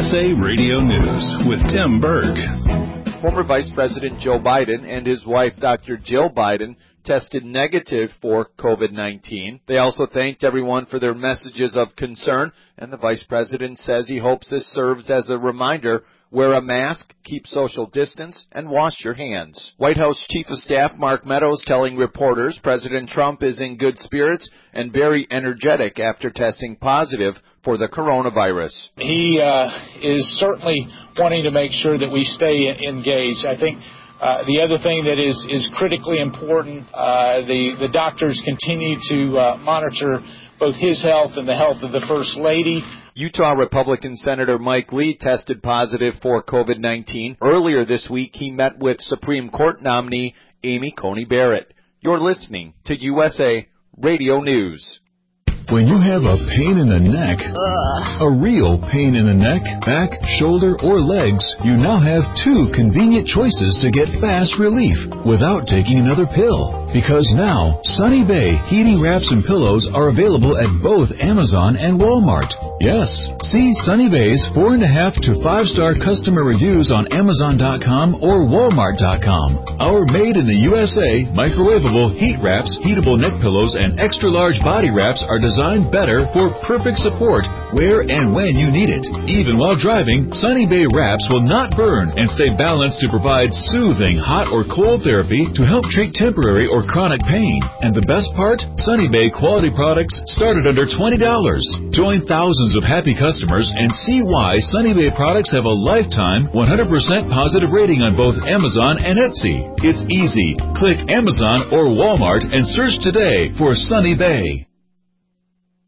USA Radio News with Tim Berg. Former Vice President Joe Biden and his wife, Dr. Jill Biden, tested negative for COVID-19. They also thanked everyone for their messages of concern, and the Vice President says he hopes this serves as a reminder: wear a mask, keep social distance, and wash your hands. White House Chief of Staff Mark Meadows telling reporters President Trump is in good spirits and very energetic after testing positive for the coronavirus. He is certainly wanting to make sure that we stay engaged. I think the other thing that is critically important, the doctors continue to monitor both his health and the health of the First Lady. Utah Republican Senator Mike Lee tested positive for COVID-19. Earlier this week, he met with Supreme Court nominee Amy Coney Barrett. You're listening to USA Radio News. When you have a pain in the neck, a real pain in the neck, back, shoulder, or legs, you now have two convenient choices to get fast relief without taking another pill. Because now, Sunny Bay heating wraps and pillows are available at both Amazon and Walmart. Yes, see Sunny Bay's 4.5 to 5-star customer reviews on Amazon.com or Walmart.com. Our made in the USA microwavable heat wraps, heatable neck pillows, and extra-large body wraps are designed better for perfect support where and when you need it. Even while driving, Sunny Bay wraps will not burn and stay balanced to provide soothing hot or cold therapy to help treat temporary or chronic pain. And the best part? Sunny Bay quality products start at under $20. Join thousands of happy customers and see why Sunny Bay products have a lifetime 100% positive rating on both Amazon and Etsy. It's easy. Click Amazon or Walmart and search today for Sunny Bay.